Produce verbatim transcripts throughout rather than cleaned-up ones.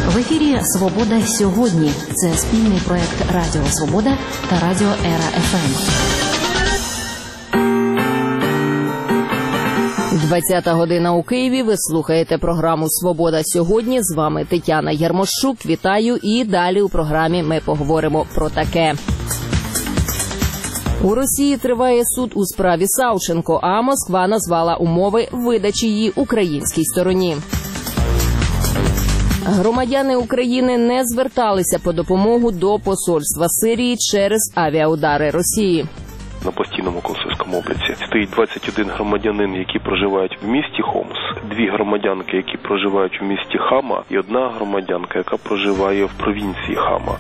В ефірі «Свобода сьогодні». Це спільний проект Радіо Свобода та Радіо Ера еф ем. двадцята година у Києві. Ви слухаєте програму «Свобода сьогодні». З вами Тетяна Ярмощук. Вітаю. І далі у програмі ми поговоримо про таке. У Росії триває суд у справі Савченко, а Москва назвала умови видачі її українській стороні. Громадяни України не зверталися по допомогу до посольства Сирії через авіаудари Росії. На постійному консульському обліці стоїть двадцять один громадянин, які проживають в місті Хомс, дві громадянки, які проживають у місті Хама, і одна громадянка, яка проживає в провінції Хама.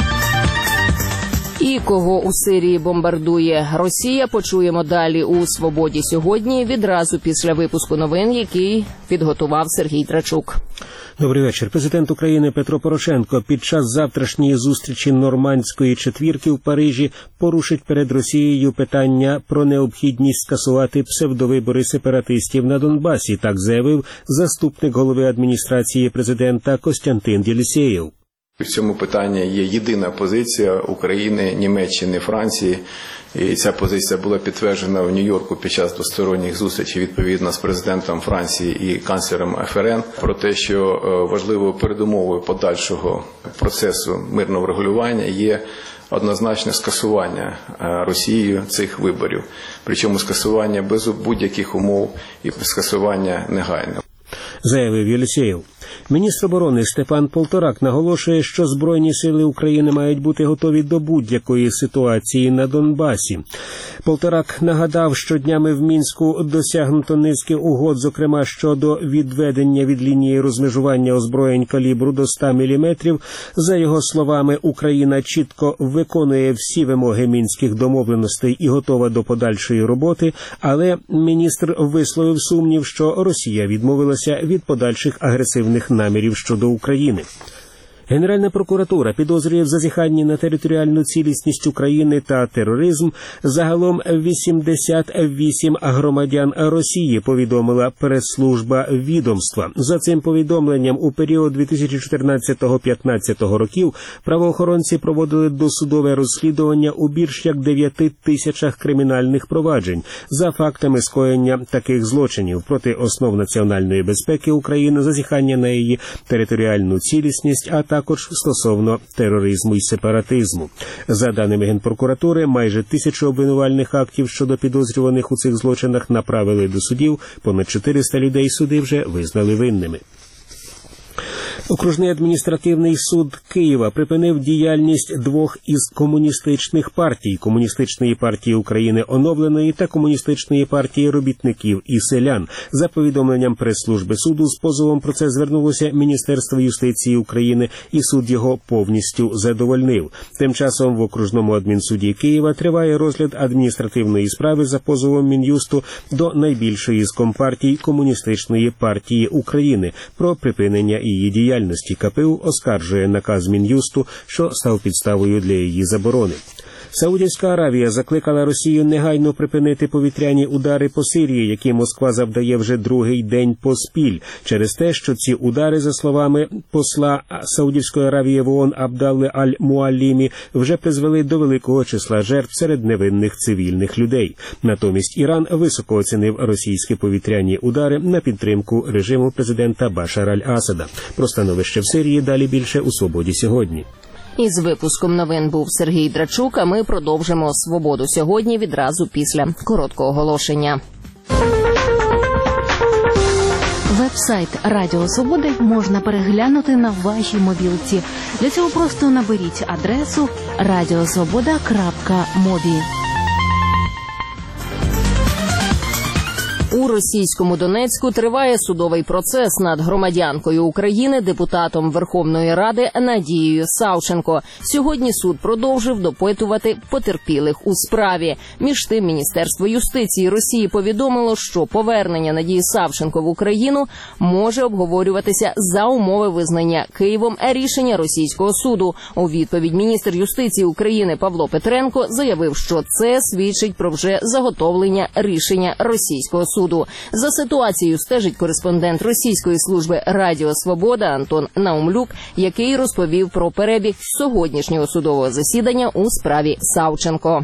І кого у Сирії бомбардує Росія, почуємо далі у «Свободі сьогодні», відразу після випуску новин, який підготував Сергій Трачук. Добрий вечір. Президент України Петро Порошенко під час завтрашньої зустрічі нормандської четвірки в Парижі порушить перед Росією питання про необхідність скасувати псевдовибори сепаратистів на Донбасі, так заявив заступник голови адміністрації президента Костянтин Єлісєєв. В цьому питанні є єдина позиція України, Німеччини, Франції. І ця позиція була підтверджена в Нью-Йорку під час двосторонніх зустрічей відповідно з президентом Франції і канцлером еф ер ен про те, що важливою передумовою подальшого процесу мирного врегулювання є однозначне скасування Росією цих виборів. Причому скасування без будь-яких умов і скасування негайно. Заявив Єлісєєв. Міністр оборони Степан Полторак наголошує, що Збройні сили України мають бути готові до будь-якої ситуації на Донбасі. Полторак нагадав, що днями в Мінську досягнуто низки угод, зокрема щодо відведення від лінії розмежування озброєнь калібру до ста міліметрів. За його словами, Україна чітко виконує всі вимоги мінських домовленостей і готова до подальшої роботи, але міністр висловив сумнів, що Росія відмовилася від подальших агресивних намірів щодо України. Генеральна прокуратура підозрює в зазіханні на територіальну цілісність України та тероризм загалом вісімдесят вісім громадян Росії, повідомила прес-служба відомства. За цим повідомленням, у період дві тисячі чотирнадцятого - дві тисячі п'ятнадцятого років правоохоронці проводили досудове розслідування у більш як дев'яти тисячах кримінальних проваджень за фактами скоєння таких злочинів проти основ національної безпеки України, зазіхання на її територіальну цілісність, а також стосовно тероризму і сепаратизму. За даними Генпрокуратури, майже тисячу обвинувальних актів щодо підозрюваних у цих злочинах направили до судів, понад чотириста людей суди вже визнали винними. Окружний адміністративний суд Києва припинив діяльність двох із комуністичних партій – Комуністичної партії України оновленої та Комуністичної партії робітників і селян. За повідомленням прес-служби суду, з позовом про це звернулося Міністерство юстиції України, і суд його повністю задовольнив. Тим часом в окружному адмінсуді Києва триває розгляд адміністративної справи за позовом Мін'юсту до найбільшої з компартій Комуністичної партії України про припинення її діяльності. ка пе у оскаржує наказ Мін'юсту, що став підставою для її заборони. Саудівська Аравія закликала Росію негайно припинити повітряні удари по Сирії, які Москва завдає вже другий день поспіль, через те, що ці удари, за словами посла Саудівської Аравії в ООН Абдалли Аль-Муаллімі, вже призвели до великого числа жертв серед невинних цивільних людей. Натомість Іран високо оцінив російські повітряні удари на підтримку режиму президента Башара Аль-Асада. Про становище в Сирії далі більше у «Свободі сьогодні». Із випуском новин був Сергій Трачук, а ми продовжимо «Свободу сьогодні» відразу після короткого оголошення. Веб-сайт Радіо Свобода можна переглянути на вашій мобілці. Для цього просто наберіть адресу радіосвобода крапка мобі. У російському Донецьку триває судовий процес над громадянкою України, депутатом Верховної Ради Надією Савченко. Сьогодні суд продовжив допитувати потерпілих у справі. Між тим, Міністерство юстиції Росії повідомило, що повернення Надії Савченко в Україну може обговорюватися за умови визнання Києвом рішення російського суду. У відповідь міністр юстиції України Павло Петренко заявив, що це свідчить про вже заготовлення рішення російського суду. суду. За ситуацією стежить кореспондент російської служби Радіо Свобода Антон Наумлюк, який розповів про перебіг сьогоднішнього судового засідання у справі Савченко.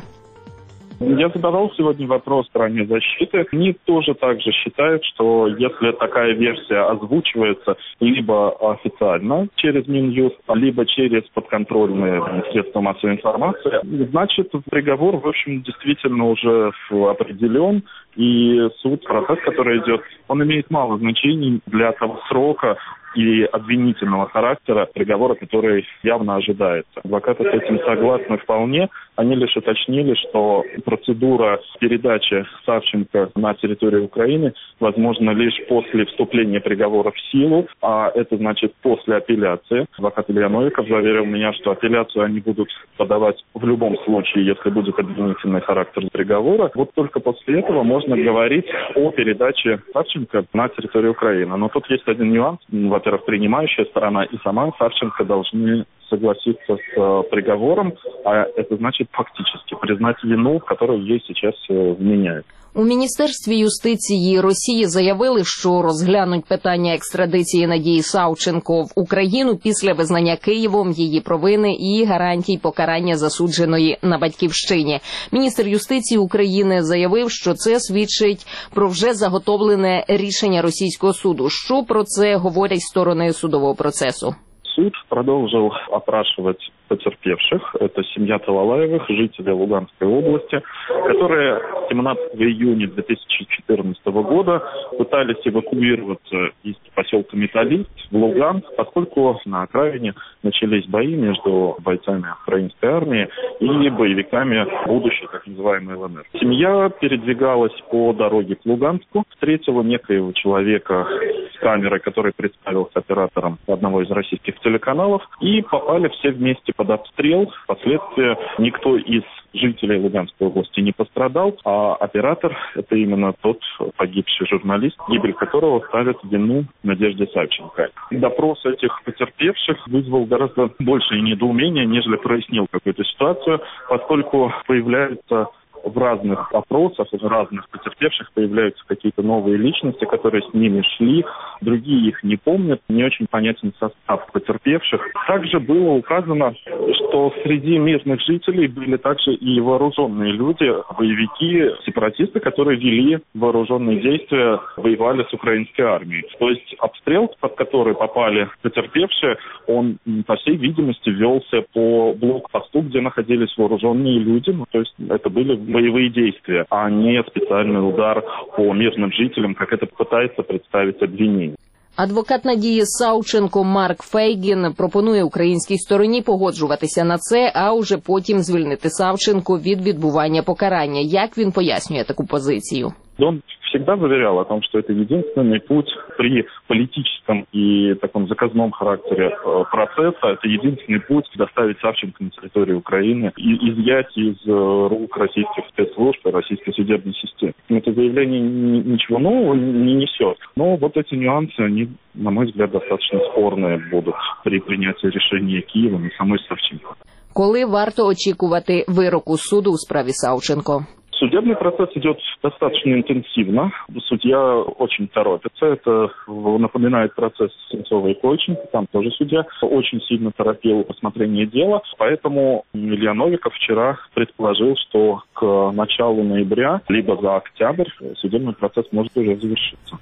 Я задавал сегодня вопрос стороне защиты. Они тоже также считают, что если такая версия озвучивается либо официально через Минюст, либо через подконтрольные средства массовой информации, значит, приговор, в общем, действительно уже определен, и суд, процесс, который идет, он имеет мало значений для того срока и обвинительного характера приговора, который явно ожидается. Адвокаты с этим согласны вполне. Они лишь уточнили, что процедура передачи Савченко на территорию Украины возможна лишь после вступления приговора в силу, а это значит после апелляции. Адвокат Илья Новиков заверил меня, что апелляцию они будут подавать в любом случае, если будет обвинительный характер приговора. Вот только после этого можно говорить о передаче Савченко на территорию Украины. Но тут есть один нюанс. Во-первых, принимающая сторона и сама Савченко должны согласиться с э, приговором, а это значит фактически признать вину, которую ей сейчас э, вменяют. У Міністерстві юстиції Росії заявили, що розглянуть питання екстрадиції Надії Савченко в Україну після визнання Києвом її провини і гарантій покарання засудженої на батьківщині. Міністр юстиції України заявив, що це свідчить про вже заготовлене рішення російського суду. Що про це говорять сторони судового процесу? Суд продолжил опрашивать потерпевших. Это семья Талалаевых, жители Луганской области, которые семнадцатого июня две тысячи четырнадцатого года пытались эвакуироваться из поселка Металлист в Луганск, поскольку на окраине начались бои между бойцами украинской армии и боевиками будущей, так называемой ЛНР. Семья передвигалась по дороге к Луганску, встретила некоего человека с камерой, который представился оператором одного из российских телеканалов, и попали все вместе под обстрел. Впоследствии никто из жителей Луганской области не пострадал, а оператор – это именно тот погибший журналист, гибель которого ставит вину Надежде Савченко. Допрос этих потерпевших вызвал гораздо большее недоумение, нежели прояснил какую-то ситуацию, поскольку появляются в разных опросах, в разных потерпевших появляются какие-то новые личности, которые с ними шли, другие их не помнят, не очень понятен состав потерпевших. Также было указано, что среди мирных жителей были также и вооруженные люди, боевики, сепаратисты, которые вели вооруженные действия, воевали с украинской армией. То есть обстрел, под который попали потерпевшие, он, по всей видимости, велся по блокпосту, где находились вооруженные люди, ну, то есть это были боевые действия, а не специальный удар по мирным жителям, как это пытается представить обвинение. Адвокат Надії Савченко Марк Фейгін пропонує українській стороні погоджуватися на це, а уже потім звільнити Савченко від відбування покарання. Як він пояснює таку позицію? Он всегда заверял о том, что это единственный путь при политическом и таком заказном характере процесса, это единственный путь доставить Савченко на территорию Украины и изъять из рук российских спецслужб и российской судебной системы. Это заявление ничего нового не несет. Но вот эти нюансы, они, на мой взгляд, достаточно спорные будут при принятии решения Киевом и самой Савченко. Коли варто очікувати вироку суду у справі Савченко? Судебный процесс идет достаточно интенсивно. Судья очень торопится. Это напоминает процесс Сенцова и Кольченко. Там тоже судья очень сильно торопил рассмотрение дела. Поэтому Илья Новиков вчера предположил, что к началу ноября, либо за октябрь, судебный процесс может уже завершиться.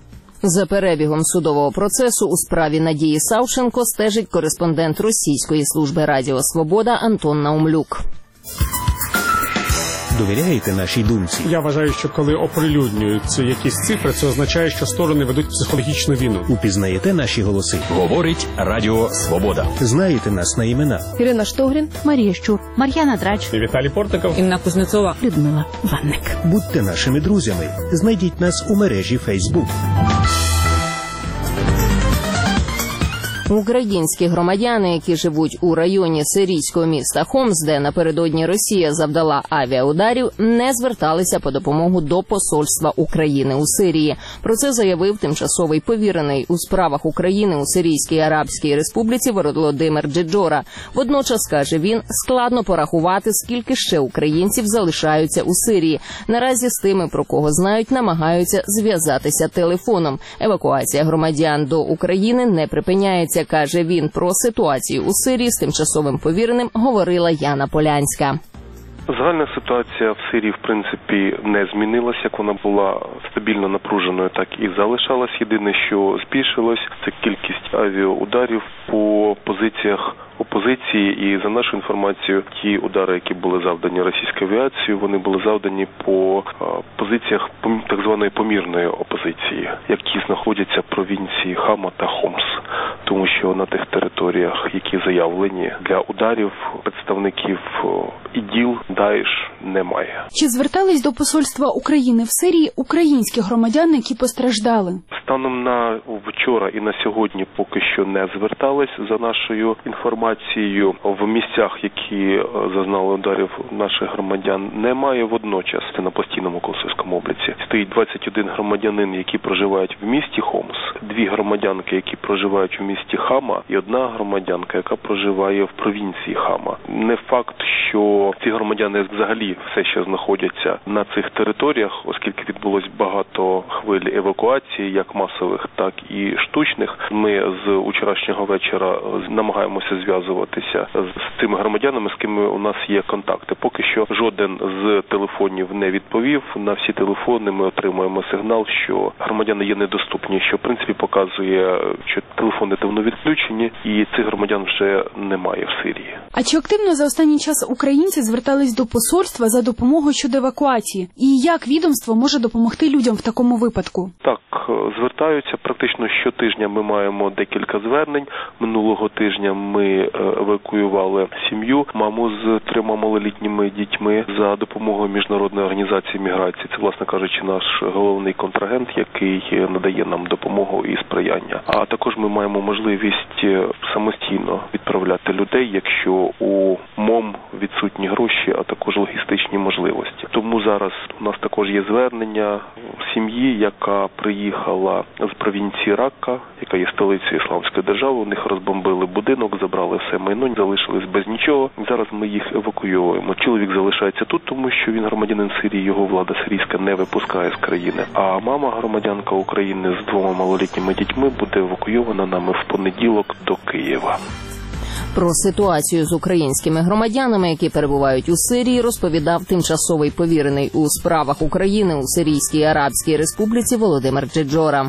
За перебігом судового процесу у справі Надії Савченко стежить кореспондент російської служби Радіо Свобода Антон Наумлюк. Довіряєте нашій думці? Я вважаю, що коли оприлюднюються якісь цифри, це означає, що сторони ведуть психологічну війну. Упізнаєте наші голоси? Говорить Радіо Свобода. Знаєте нас на імена? Ірина Штогрін, Марія Щур, Мар'яна Драч, Віталій Портников, Інна Кузнецова, Людмила Ванник. Будьте нашими друзями. Знайдіть нас у мережі Facebook. Українські громадяни, які живуть у районі сирійського міста Хомс, де напередодні Росія завдала авіаударів, не зверталися по допомогу до посольства України у Сирії. Про це заявив тимчасовий повірений у справах України у Сирійській Арабській Республіці Володимир Джеджора. Водночас, каже він, складно порахувати, скільки ще українців залишаються у Сирії. Наразі з тими, про кого знають, намагаються зв'язатися телефоном. Евакуація громадян до України не припиняється, каже він. Про ситуацію у Сирії з тимчасовим повіреним говорила Яна Полянська. Загальна ситуація в Сирії, в принципі, не змінилася. Як вона була стабільно напруженою, так і залишалась. Єдине, що збільшилось, це кількість авіаударів по позиціях опозиції. І за нашу інформацію, ті удари, які були завдані російською авіацією, вони були завдані по позиціях так званої помірної опозиції, які знаходяться в провінції Хама та Хомс. Тому що на тих територіях, які заявлені для ударів, представників ІДІЛ, Даїш немає. Чи звертались до посольства України в Сирії українські громадяни, які постраждали? Станом на вчора і на сьогодні поки що не звертались. За нашою інформацією, в місцях, які зазнали ударів наших громадян, немає. Водночас на постійному консульському обліці стоїть двадцять один громадянин, які проживають в місті Хомс, дві громадянки, які проживають в місті Хама, і одна громадянка, яка проживає в провінції Хама. Не факт, що ці громадяни взагалі все ще знаходяться на цих територіях, оскільки відбулось багато хвиль евакуації, як масових, так і штучних. Ми з вчорашнього вечора намагаємося зв'язуватися з цими громадянами, з ким у нас є контакти. Поки що жоден з телефонів не відповів. На всі телефони ми отримуємо сигнал, що громадяни є недоступні, що в принципі показує, що телефони давно відключені і цих громадян вже немає в Сирії. А чи активно за останній час українці звертались до посольства за допомогою щодо евакуації? І як відомство може допомогти людям в такому випадку? Так, звертаються. Практично щотижня ми маємо декілька звернень. Минулого тижня ми евакуювали сім'ю, маму з трьома малолітніми дітьми за допомогою Міжнародної організації міграції. Це, власне кажучи, наш головний контрагент, який надає нам допомогу і сприяння. А також ми маємо можливість самостійно відправляти людей, якщо у МОМ відсутні гроші, а також логістичні можливості. Тому зараз у нас також є звернення сім'ї, яка приїхала з провінції Ракка, яка є столицею Ісламської держави. У них розбомбили будинок, забрали все майно, залишились без нічого. Зараз ми їх евакуюємо. Чоловік залишається тут, тому що він громадянин Сирії, його влада сирійська не випускає з країни. А мама, громадянка України з двома малолітніми дітьми, буде евакуйована нами в понеділок до Києва. Про ситуацію з українськими громадянами, які перебувають у Сирії, розповідав тимчасовий повірений у справах України у Сирійській Арабській Республіці Володимир Джеджора.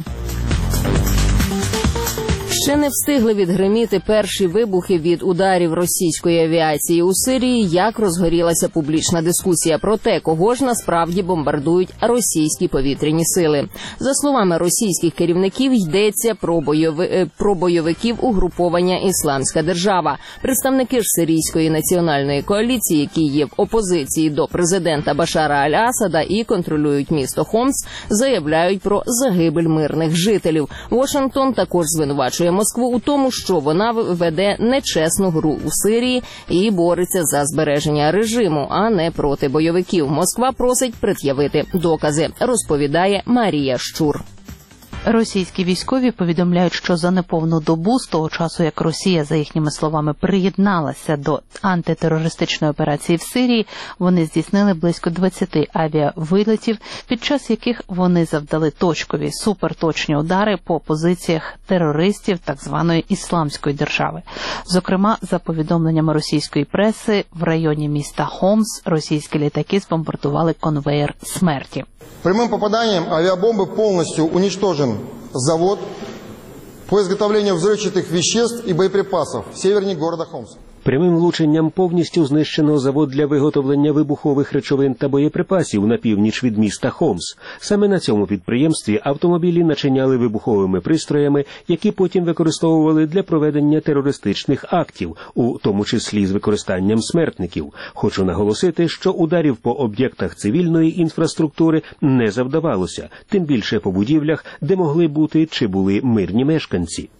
Ще не встигли відгриміти перші вибухи від ударів російської авіації у Сирії, як розгорілася публічна дискусія про те, кого ж насправді бомбардують російські повітряні сили. За словами російських керівників, йдеться про, бойови... про бойовиків угруповання «Ісламська держава». Представники ж Сирійської національної коаліції, які є в опозиції до президента Башара Аль-Асада і контролюють місто Хомс, заявляють про загибель мирних жителів. Вашингтон також звинувачує Москву у тому, що вона веде нечесну гру у Сирії і бореться за збереження режиму, а не проти бойовиків. Москва просить пред'явити докази, розповідає Марія Щур. Російські військові повідомляють, що за неповну добу, з того часу, як Росія, за їхніми словами, приєдналася до антитерористичної операції в Сирії, вони здійснили близько двадцяти авіавилетів, під час яких вони завдали точкові, суперточні удари по позиціях терористів так званої «Ісламської держави». Зокрема, за повідомленнями російської преси, в районі міста Хомс російські літаки збомбардували конвеєр смерті. Прямым попаданием авиабомбы полностью уничтожен завод по изготовлению взрывчатых веществ и боеприпасов в севернее города Хомс. Прямим влученням повністю знищено завод для виготовлення вибухових речовин та боєприпасів на північ від міста Хомс. Саме на цьому підприємстві автомобілі начиняли вибуховими пристроями, які потім використовували для проведення терористичних актів, у тому числі з використанням смертників. Хочу наголосити, що ударів по об'єктах цивільної інфраструктури не завдавалося, тим більше по будівлях, де могли бути чи були мирні мешканці.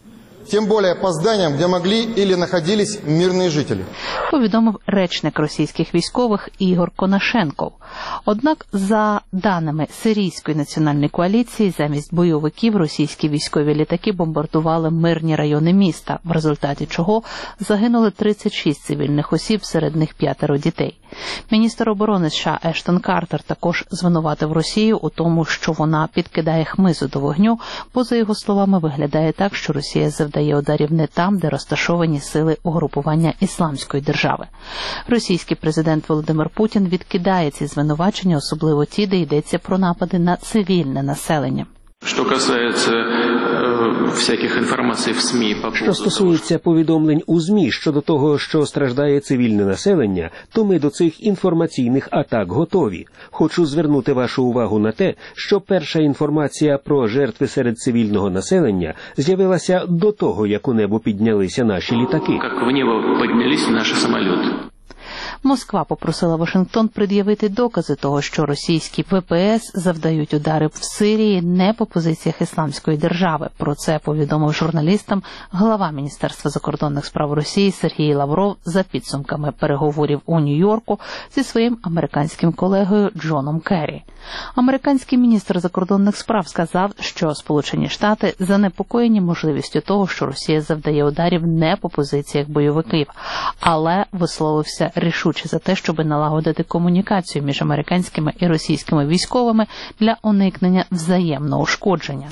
тем более по зданиям, где могли или находились мирные жители. Повідомив речник російських військових Ігор Конашенков. Однак, за даними Сирійської національної коаліції, замість бойовиків російські військові літаки бомбардували мирні райони міста, в результаті чого загинули тридцять шість цивільних осіб, серед них п'ятеро дітей. Міністр оборони США Ештон Картер також звинуватив Росію у тому, що вона підкидає хмизу до вогню, бо, за його словами, виглядає так, що Росія завдає ударів не там, де розташовані сили угрупування Ісламської держави. Російський президент Володимир Путін відкидає ці звинувачення, особливо ті, де йдеться про напади на цивільне населення. Що касається е, всяких інформацій в СМІ. Що стосується повідомлень у ЗМІ щодо того, що страждає цивільне населення, то ми до цих інформаційних атак готові. Хочу звернути вашу увагу на те, що перша інформація про жертви серед цивільного населення з'явилася до того, як у небо піднялися наші літаки. Як в небо піднялися наші самоліти. Москва попросила Вашингтон пред'явити докази того, що російські ве пе ес завдають удари в Сирії не по позиціях Ісламської держави. Про це повідомив журналістам глава Міністерства закордонних справ Росії Сергій Лавров за підсумками переговорів у Нью-Йорку зі своїм американським колегою Джоном Керрі. Американський міністр закордонних справ сказав, що Сполучені Штати занепокоєні можливістю того, що Росія завдає ударів не по позиціях бойовиків, але висловився рішуче за те, щоб налагодити комунікацію між американськими і російськими військовими для уникнення взаємного ушкодження.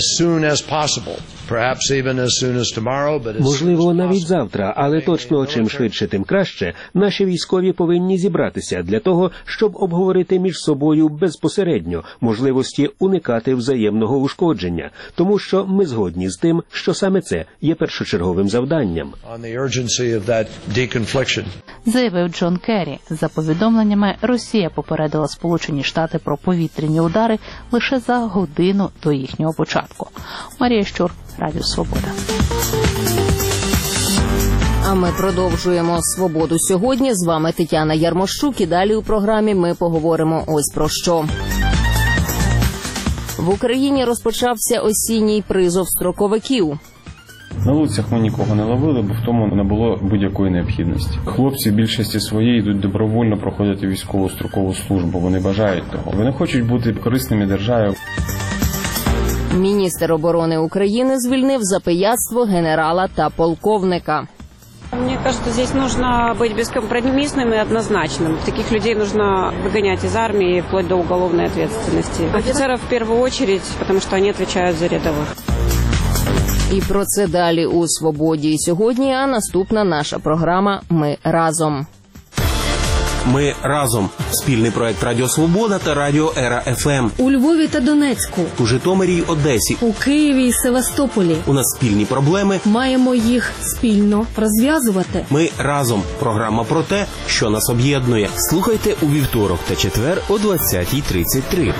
Можливо, навіть завтра, але точно чим швидше, тим краще, наші військові повинні зібратися для того, щоб обговорити між собою безпосередньо можливості уникати взаємного ушкодження, тому що ми згодні з тим, що саме це є першочерговим завданням. Заявив Джон Керрі. За повідомленнями, Росія попередила Сполучені Штати про повітряні удари лише за годину до їхнього початку. Марія Щур, Радіо Свобода. А ми продовжуємо «Свободу сьогодні». З вами Тетяна Ярмощук. І далі у програмі ми поговоримо ось про що. В Україні розпочався осінній призов строковиків. На вулицях ми нікого не ловили, бо в тому не було будь-якої необхідності. Хлопці в більшості своїй йдуть добровольно проходити військову строкову службу. Вони бажають того. Вони хочуть бути корисними державі. Міністр оборони України звільнив за пияцтво генерала та полковника. Мне кажется, здесь нужно быть бескомпромиссным и однозначным. Таких людей нужно выгонять из армии вплоть до уголовной ответственности. Офицеров в первую очередь, потому что они отвечают за рядовых. І про це далі у «Свободі» сьогодні, а наступна наша програма «Ми разом». Ми разом. Спільний проект Радіо Свобода та Радіо Ера еф ем. У Львові та Донецьку. У Житомирі й Одесі. У Києві і Севастополі. У нас спільні проблеми. Маємо їх спільно розв'язувати. Ми разом. Програма про те, що нас об'єднує. Слухайте у вівторок та четвер о двадцятій тридцять три.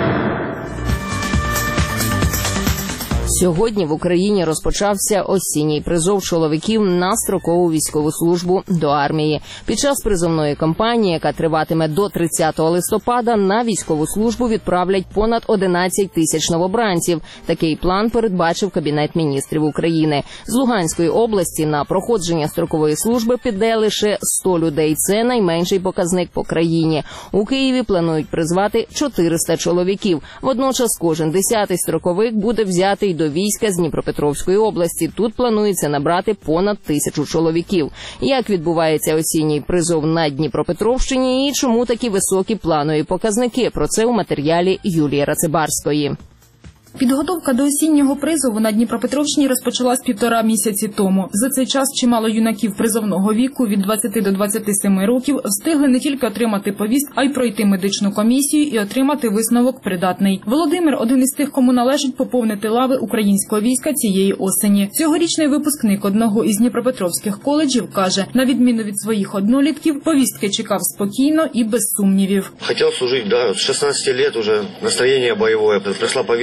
Сьогодні в Україні розпочався осінній призов чоловіків на строкову військову службу до армії. Під час призовної кампанії, яка триватиме до тридцятого листопада, на військову службу відправлять понад одинадцять тисяч новобранців. Такий план передбачив Кабінет міністрів України. З Луганської області на проходження строкової служби піде лише сто людей. Це найменший показник по країні. У Києві планують призвати чотириста чоловіків. Водночас кожен десятий строковик буде взятий до війська з Дніпропетровської області. Тут планується набрати понад тисячу чоловіків. Як відбувається осінній призов на Дніпропетровщині і чому такі високі планові показники? Про це у матеріалі Юлії Рацибарської. Підготовка до осіннього призову на Дніпропетровщині розпочалась півтора місяці тому. За цей час чимало юнаків призовного віку від двадцяти до двадцяти семи років встигли не тільки отримати повістку, а й пройти медичну комісію і отримати висновок придатний. Володимир – один із тих, кому належить поповнити лави українського війська цієї осені. Цьогорічний випускник одного із дніпропетровських коледжів каже, на відміну від своїх однолітків, повістки чекав спокійно і без сумнівів. Хотів служити, да, з шістнадцяти років вже настроєння бойове, прийшла повістка.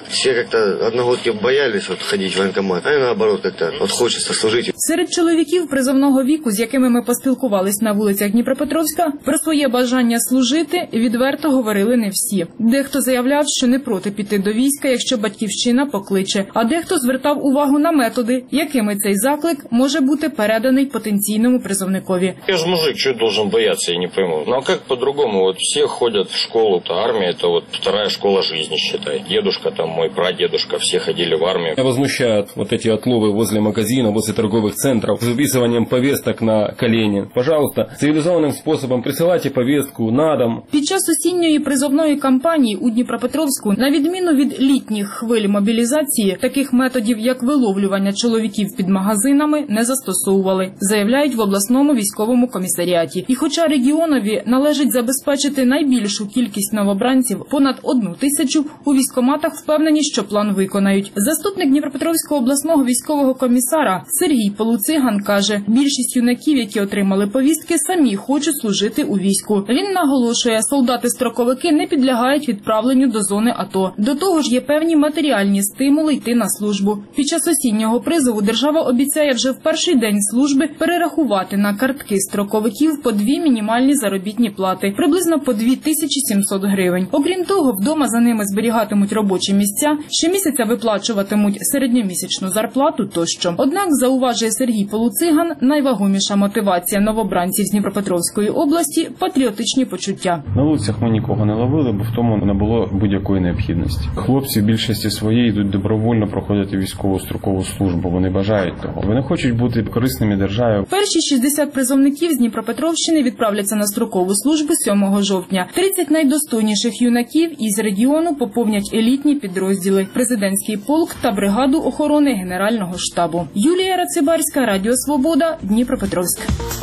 Все как-то одногодки боялись вот ходить в военкомат, а наоборот как-то вот хочется служить. Серед чоловіків призовного віку, з якими ми поспілкувались на вулицях Дніпропетровська, про своє бажання служити відверто говорили не всі. Дехто заявляв, що не проти піти до війська, якщо батьківщина покличе, а дехто звертав увагу на методи, якими цей заклик може бути переданий потенційному призовникові. Я ж мужик, что я должен бояться, я не пойму. Ну а как по-другому? Вот все ходят в школу-то, армия – это вот вторая школа жизни, считай. Дедушка там, мой прадедушка, все ходили в армию. Меня возмущают вот эти отловы возле магазина, возле торговых центров, с выписыванием повесток на колени. Пожалуйста, цивилизованным способом присылайте повестку на дом. Під час осінньої призовної кампанії у Дніпропетровську, на відміну від літніх хвиль мобілізації, таких методів, як виловлювання чоловіків під магазинами, не застосовували, заявляють в обласному військовому комісаріаті. І хоча регіонові належить забезпечити найбільшу кількість новобранців, понад одну тисячу, у військкоматах впевнені, що план виконають. Заступник Дніпропетровського обласного військового комісара Сергій Полуциган каже, більшість юнаків, які отримали повістки, самі хочуть служити у війську. Він наголошує, солдати-строковики не підлягають відправленню до зони АТО. До того ж є певні матеріальні стимули йти на службу. Під час осіннього призову держава обіцяє вже в перший день служби перерахувати на картки строковиків по дві мінімальні заробітні плати, приблизно по дві тисячі сімсот гривень. Окрім того, вдома за ними зберігатимуть робочі місця, щомісяця виплачуватимуть середньомісячну зарплату тощо. Однак, зауважує Сергій Полуциган, найвагоміша мотивація новобранців з Дніпропетровської області – патріотичні почуття. На вулицях ми нікого не ловили, бо в тому не було будь-якої необхідності. Хлопці в більшості своєї йдуть добровольно проходити військову строкову службу, вони бажають того. Вони хочуть бути корисними державі. Перші шістдесят призовників з Дніпропетровщини відправляться на строкову службу сьомого жовтня. тридцять найдостойніших юнаків із регіону поповнять елітні підрозділи, президентський полк та бригаду охорони Генерального штабу. Юлія Рацибарська, Радіо Свобода, Дніпропетровськ.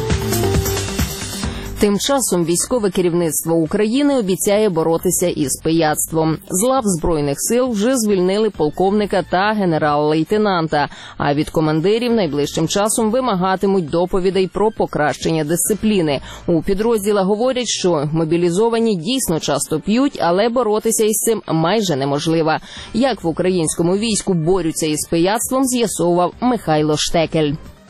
Тим часом військове керівництво України обіцяє боротися із пияцтвом. З лав Збройних сил вже звільнили полковника та генерал-лейтенанта, а від командирів найближчим часом вимагатимуть доповідей про покращення дисципліни. У підрозділах говорять, що мобілізовані дійсно часто п'ють, але боротися із цим майже неможливо. Як в українському війську борються із пияцтвом, з'ясовував Михайло Штекель.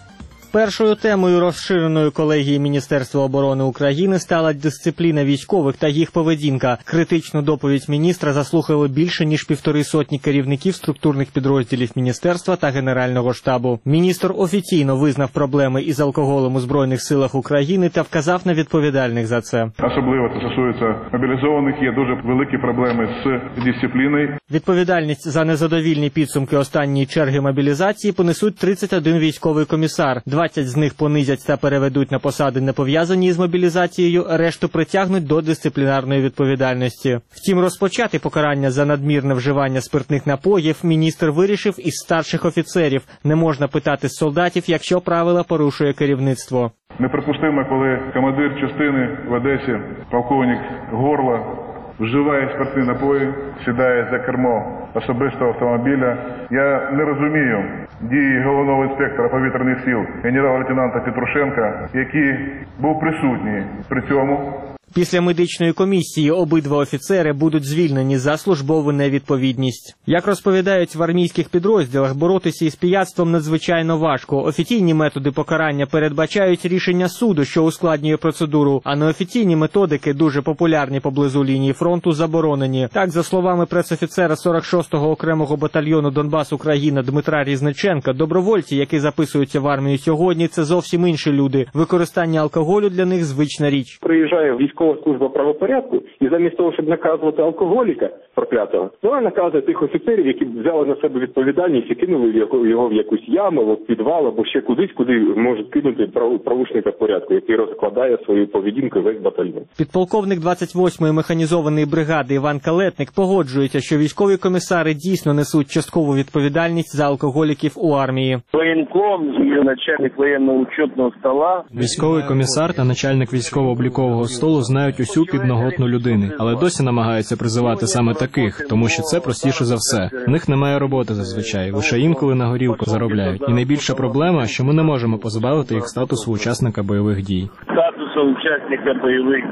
Першою темою розширеної колегії Міністерства оборони України стала дисципліна військових та їх поведінка. Критичну доповідь міністра заслухали більше, ніж півтори сотні керівників структурних підрозділів міністерства та Генерального штабу. Міністр офіційно визнав проблеми із алкоголем у Збройних силах України та вказав на відповідальних за це. Особливо це стосується мобілізованих, є дуже великі проблеми з дисципліною. Відповідальність за незадовільні підсумки останньої черги мобілізації понесуть тридцять один військовий комісар. двадцять з них понизять та переведуть на посади, не пов'язані з мобілізацією, решту притягнуть до дисциплінарної відповідальності. Втім, розпочати покарання за надмірне вживання спиртних напоїв міністр вирішив із старших офіцерів. Не можна питати з солдатів, якщо правила порушує керівництво. Неприпустимо, коли командир частини в Одесі, полковник Горла, вживає спиртні напої, сідає за кермо особистого автомобіля. Я не розумію дії головного інспектора повітряних сил генерал-лейтенанта Петрушенка, який був присутній при цьому. Після медичної комісії обидва офіцери будуть звільнені за службову невідповідність. Як розповідають в армійських підрозділах, боротися із пияцтвом надзвичайно важко. Офіційні методи покарання передбачають рішення суду, що ускладнює процедуру, а неофіційні методики, дуже популярні поблизу лінії фронту, заборонені. Так, за словами пресофіцера сорок шостого окремого батальйону Донбас Україна Дмитра Різниченка, добровольці, які записуються в армію сьогодні, це зовсім інші люди. Використання алкоголю для них звична річ. Приїжджає військова служба правопорядку, і замість того, щоб наказувати алкоголіка проклятого, вона наказує тих офіцерів, які взяли на себе відповідальність і кинули його в якусь яму, в підвал або ще кудись, куди можуть кинути правушника порядку, який розкладає свою поведінку весь батальйон. Підполковник двадцять восьмої механізованої бригади Іван Калетник погоджується, що військові комісари дійсно несуть часткову відповідальність за алкоголіків у армії. Воєнком і начальник воєнно-учетного стола. Військовий комісар та начальник військово-облікового столу знають усю підноготну людини, але досі намагаються призивати саме таких, тому що це простіше за все. У них немає роботи зазвичай, лише інколи на горілку заробляють. І найбільша проблема, що ми не можемо позбавити їх статусу учасника бойових дій. Статусу учасника бойових дій.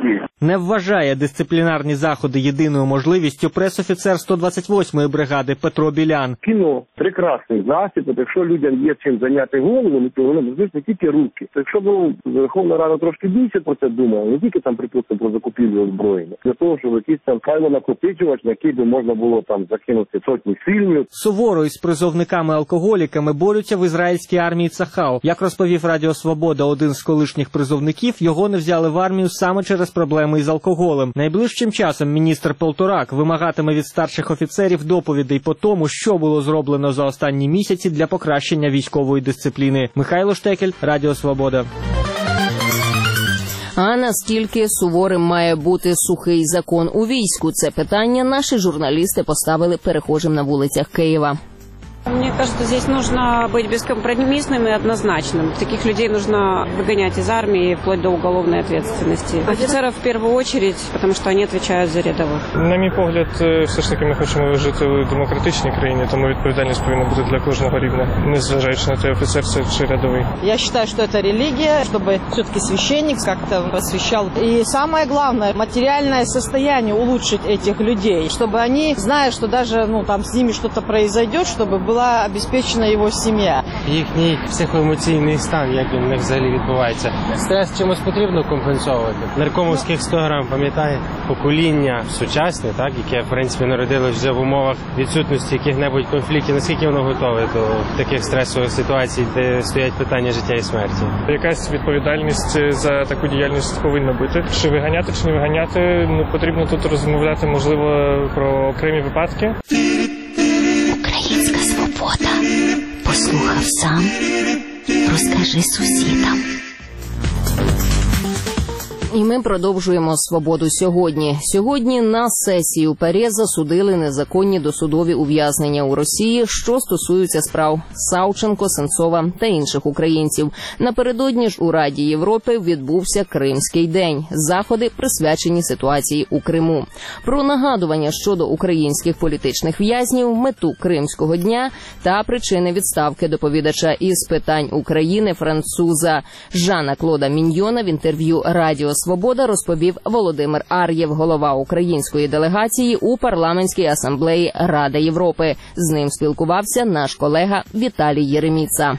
Не вважає дисциплінарні заходи єдиною можливістю пресофіцер сто двадцять восьмої бригади Петро Білян. Кіно – прекрасний засіб. От якщо людям є чим зайняти голову, то вони можуть не тільки руки. То якщо б Верховна Рада трошки більше про це думала, не тільки там, припустимо, про закупівлю озброєння, для того, щоб якийсь там файлонакопичувач, на який би можна було там закинути сотні фільмів. Суворо із призовниками-алкоголіками борються в ізраїльській армії Цахал. Як розповів Радіо Свобода один з колишніх призовників, його не взяли в армію саме через проблеми із алкоголем. Найближчим часом міністр Полторак вимагатиме від старших офіцерів доповідей по тому, що було зроблено за останні місяці для покращення військової дисципліни. Михайло Штекель, Радіо Свобода. А наскільки суворим має бути сухий закон у війську? Це питання наші журналісти поставили перехожим на вулицях Києва. Мне кажется, здесь нужно быть бескомпромиссным и однозначным. Таких людей нужно выгонять из армии вплоть до уголовной ответственности. Офицеров в первую очередь, потому что они отвечают за рядовых. На мій погляд, все ж таки ми хочемо жити у демократичній країні, тому відповідальність повинна бути для кожного рівня, незважаючи на те, офіцер це чи рядовий. Я считаю, что это религия, чтобы все-таки священник как-то посвящал. И самое главное, материальное состояние улучшить этих людей, чтобы они, зная, что даже ну, там, с ними что-то произойдет, чтобы было була обезпечена його сім'я. Їхній психоемоційний стан, як він в них взагалі відбувається. Стрес чимось потрібно компенсовувати. Наркомовських сто грам, пам'ятає, покоління сучасне, так, яке, в принципі, народилось вже в умовах відсутності яких-небудь конфліктів. Наскільки воно готове до таких стресових ситуацій, де стоять питання життя і смерті? Якась відповідальність за таку діяльність повинна бути. Чи виганяти, чи не виганяти, ну, потрібно тут розмовляти, можливо, про окремі випадки. Українська свобода. Послухав сам, розкажи сусідам. І ми продовжуємо «Свободу сьогодні». Сьогодні на сесії у ПАРЄ засудили незаконні досудові ув'язнення у Росії, що стосуються справ Савченко, Сенцова та інших українців. Напередодні ж у Раді Європи відбувся Кримський день. Заходи присвячені ситуації у Криму. Про нагадування щодо українських політичних в'язнів, мету Кримського дня та причини відставки доповідача із питань України француза Жана Клода Міньйона в інтерв'ю Радіо «Свобода» розповів Володимир Ар'єв, голова української делегації у парламентській асамблеї Ради Європи. З ним спілкувався наш колега Віталій Єреміца.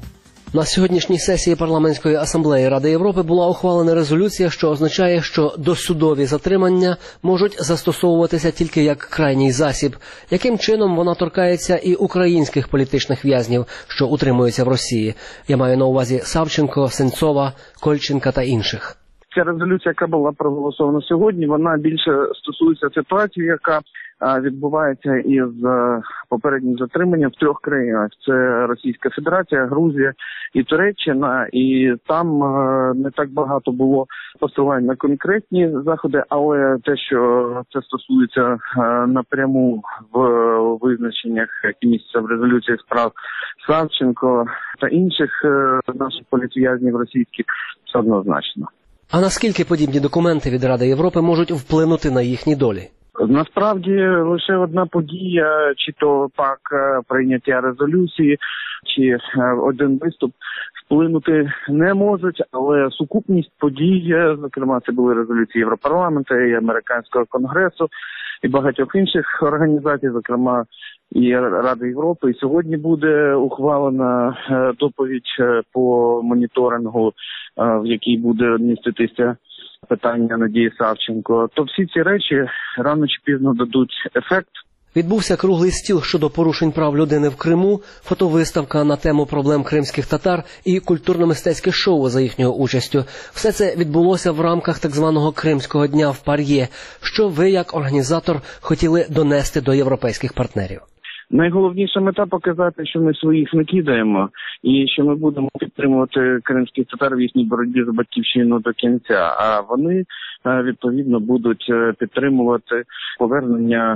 На сьогоднішній сесії парламентської асамблеї Ради Європи була ухвалена резолюція, що означає, що досудові затримання можуть застосовуватися тільки як крайній засіб. Яким чином вона торкається і українських політичних в'язнів, що утримуються в Росії? Я маю на увазі Савченко, Сенцова, Кольченка та інших. Ця резолюція, яка була проголосована сьогодні, вона більше стосується ситуації, яка відбувається із попереднім затриманням в трьох країнах. Це Російська Федерація, Грузія і Туреччина. І там не так багато було посилань на конкретні заходи, але те, що це стосується напряму в визначеннях, які містяться в резолюції справ Савченко та інших наших політв'язнів російських, це однозначно. А наскільки подібні документи від Ради Європи можуть вплинути на їхні долі? Насправді лише одна подія, чи то пак прийняття резолюції, чи один виступ вплинути не можуть, але сукупність подій, зокрема це були резолюції Європарламенту і Американського конгресу, і багатьох інших організацій, зокрема і Ради Європи. І сьогодні буде ухвалена доповідь по моніторингу, в якій буде міститися питання Надії Савченко. То всі ці речі рано чи пізно дадуть ефект. Відбувся круглий стіл щодо порушень прав людини в Криму, фотовиставка на тему проблем кримських татар і культурно-мистецьке шоу за їхньою участю. Все це відбулося в рамках так званого Кримського дня в ПАРЄ. Що ви, як організатор, хотіли донести до європейських партнерів? Найголовніша мета – показати, що ми своїх не кидаємо і що ми будемо підтримувати кримських татар в їхній боротьбі за батьківщину до кінця. А вони, відповідно, будуть підтримувати повернення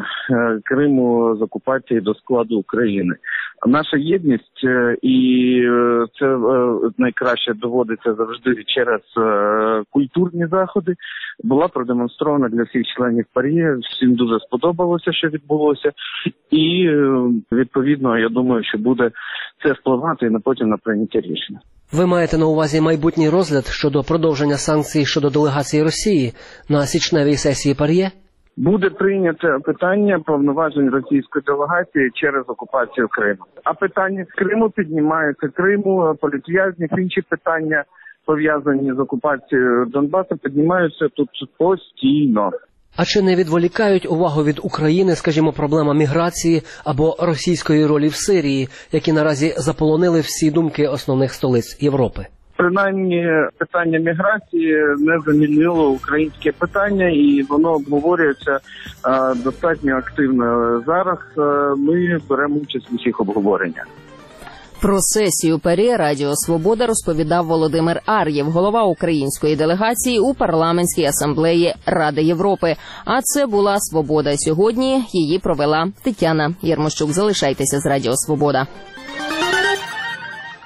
Криму з окупації до складу України. Наша єдність і це найкраще доводиться завжди через е, культурні заходи, була продемонстрована для всіх членів ПАРЄ. Всім дуже сподобалося, що відбулося. І, е, відповідно, я думаю, що буде це впливати і на потім на прийняття рішення. Ви маєте на увазі майбутній розгляд щодо продовження санкцій щодо делегації Росії на січневій сесії ПАРЄ? Буде прийнято питання повноважень російської делегації через окупацію Криму. А питання з Криму піднімаються. Криму, політв'язнів, інші питання, пов'язані з окупацією Донбасу, піднімаються тут постійно. А чи не відволікають увагу від України, скажімо, проблема міграції або російської ролі в Сирії, які наразі заполонили всі думки основних столиць Європи? Принаймні, питання міграції не замінило українське питання, і воно обговорюється а, достатньо активно. Зараз а, ми беремо участь в усіх обговореннях. Про сесію ПАРЄ Радіо Свобода розповідав Володимир Ар'єв, голова української делегації у парламентській асамблеї Ради Європи. А це була «Свобода». Сьогодні її провела Тетяна Єрмощук. Залишайтеся з Радіо Свобода.